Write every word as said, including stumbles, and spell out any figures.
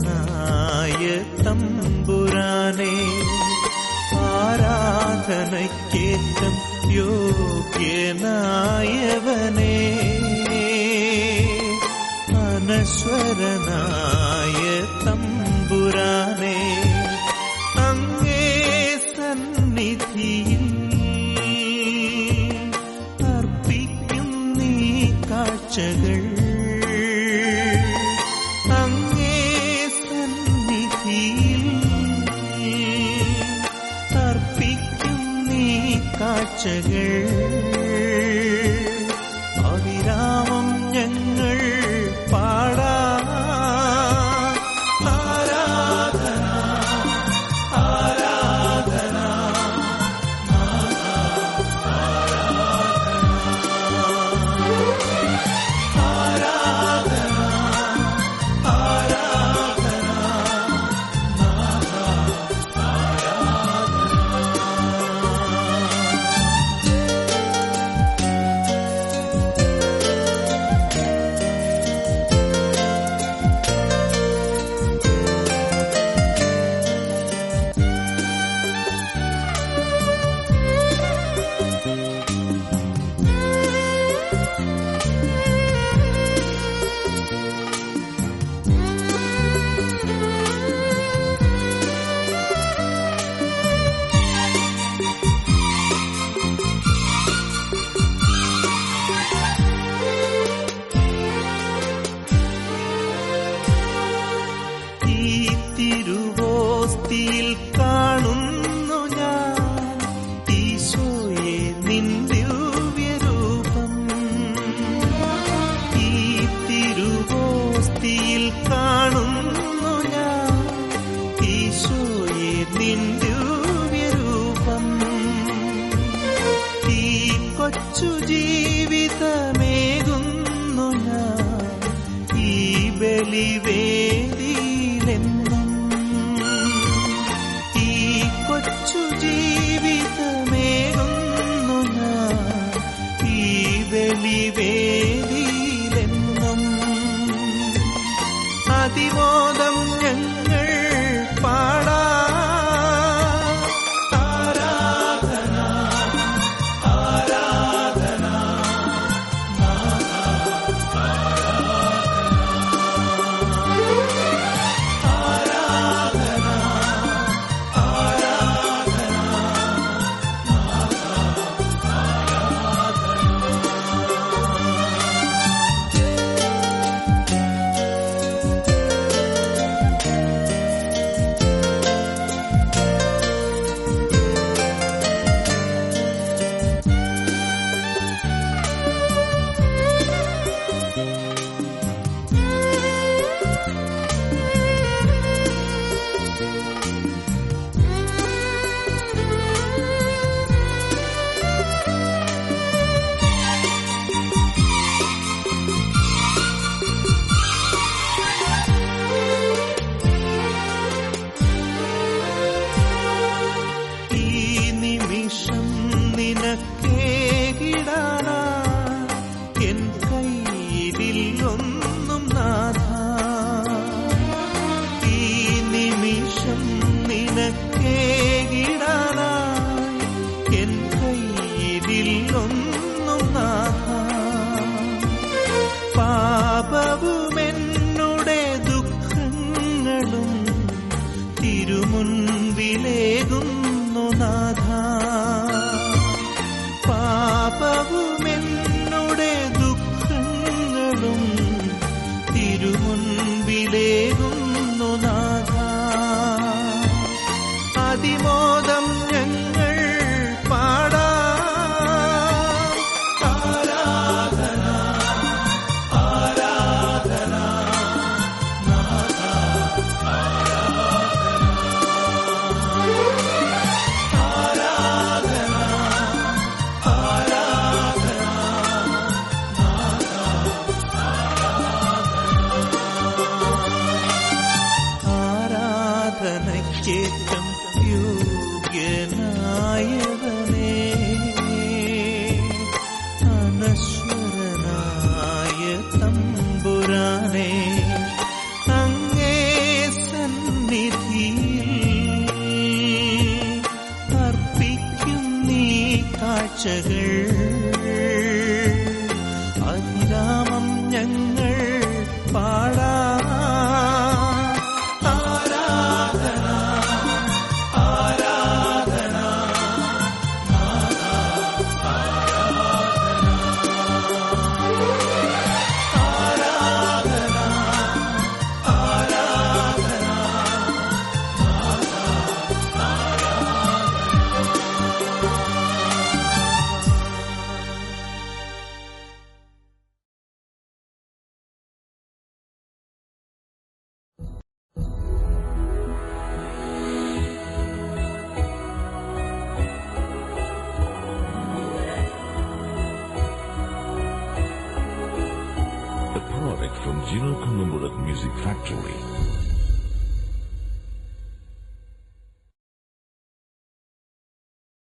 അനശ്വരനായ തമ്പുരാനെ, ആരാധനയ്ക്കേറ്റം യോഗ്യനായവനെ, അനശ്വരനായ തമ്പുരാനെ, അങ്ങേ സന്നിധിയിൽ അർപ്പിക്കും നീ കാഴ്ചകൾ, അങ്ങേ സന്നിധിയിൽ അർപ്പിക്കും നീ കാഴ്ചകൾ. അവിരാമം ഞങ്ങൾ പാടാ ആരാധന ആരാധന ആരാധന ആരാധന തിരുവോസ്തിയിൽ കാണുന്നു ഞാൻ ഈശോയെ നിൻ ദിവ്യരൂപം. ഈ തിരുവോസ്തിയിൽ കാണുന്നു ഞാൻ ഈശോയെ നിൻ ദിവ്യരൂപം. ഈ കൊച്ചു ജീവിതമേകുന്നു ഞാൻ ഈ ബലിവേദിയിലെന്നും. ഈ കൊച്ചു ജീവിതമേകുന്നു ഞാൻ ഈ ബലിവേദിയിലെന്നും. അതിമോദം ഞങ്ങൾ പാടാ ആരാധന ആരാധന നിനക്കേകിടാനാ എൻ കൈയിൽ ഒന്നും നാഥ. ഈ നിമിഷം നിനക്കേകിടാനാ എൻ കൈയിൽ ഒന്നും നാഥ. പാപവുമെന്നുടെ ദുഃഖങ്ങളും തിരുമുൻപിലേകുന്നു നാഥ. പാപവുമെന്നുടെ ദുഃഖങ്ങളും തിരുമുൻപിലേകുന്നു നാഥ. അതിമോദം ഞങ്ങൾ പാടാ ആരാധന ആരാധന ആരാധനയ്ക്കേറ്റം യോഗ്യനായവനേ, അനശ്വരനായ തമ്പുരാനെ, അങ്ങേ കാഴ്ചകൾ അഭിരാമം ഞങ്ങൾ പാടാ ആരാധന ആരാധന A product from Gino Columbarat Music Factory.